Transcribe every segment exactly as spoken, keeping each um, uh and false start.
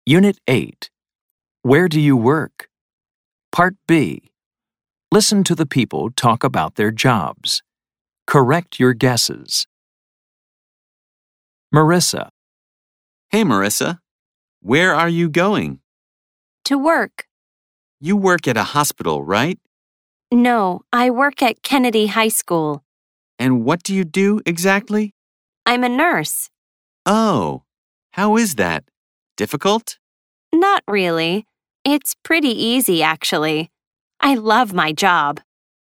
Unit eight. Where do you work? Part B. Listen to the people talk about their jobs. Correct your guesses. Marissa. Hey, Marissa. Where are you going? To work. You work at a hospital, right? No, I work at Kennedy High School. And what do you do exactly? I'm a nurse. Oh, how is that? Difficult? Not really. It's pretty easy, actually. I love my job.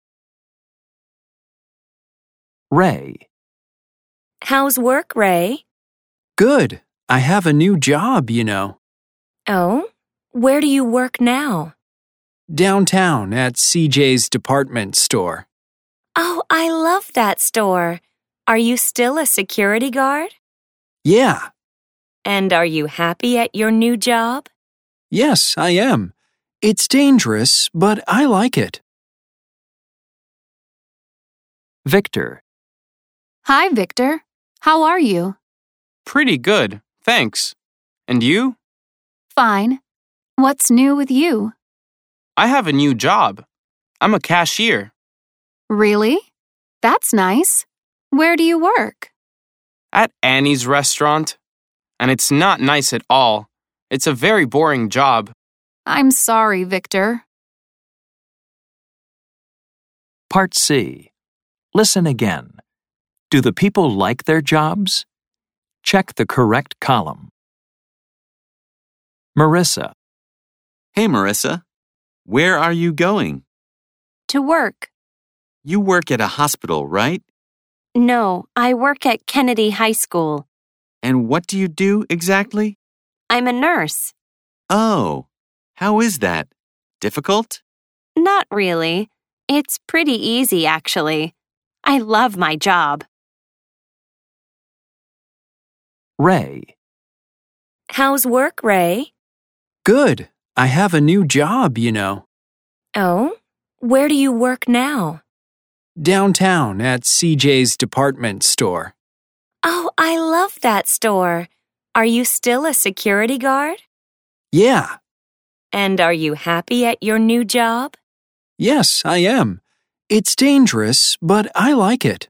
Ray. How's work, Ray? Good. I have a new job, you know. Oh? Where do you work now? Downtown at C J's department store. Oh, I love that store. Are you still a security guard? Yeah. And are you happy at your new job? Yes, I am. It's dangerous, but I like it. Victor. Hi, Victor. How are you? Pretty good, thanks. And you? Fine. What's new with you? I have a new job. I'm a cashier. Really? That's nice. Where do you work? At Annie's restaurant. And it's not nice at all. It's a very boring job. I'm sorry, Victor. Part C. Listen again. Do the people like their jobs? Check the correct column. Marissa. Hey, Marissa. Where are you going? To work. You work at a hospital, right? No, I work at Kennedy High School. And what do you do exactly? I'm a nurse. Oh, how is that? Difficult? Not really. It's pretty easy, actually. I love my job. Ray. How's work, Ray? Good. I have a new job, you know. Oh? Where do you work now? Downtown at C J's department store. Oh, I love that store. Are you still a security guard? Yeah. And are you happy at your new job? Yes, I am. It's dangerous, but I like it.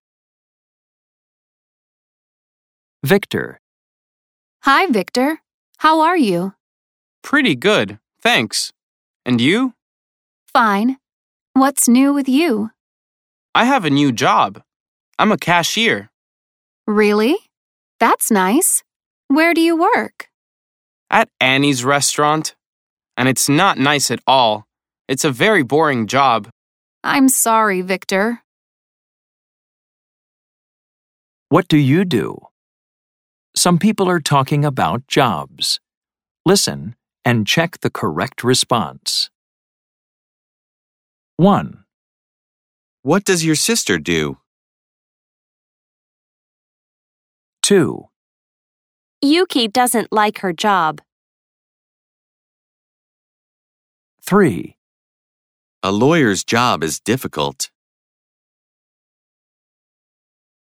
Victor. Hi, Victor. How are you? Pretty good, thanks. And you? Fine. What's new with you? I have a new job. I'm a cashier. Really? That's nice. Where do you work? At Annie's restaurant. And it's not nice at all. It's a very boring job. I'm sorry, Victor. What do you do? Some people are talking about jobs. Listen and check the correct response. one. What does your sister do? two. Yuki doesn't like her job. three. A lawyer's job is difficult.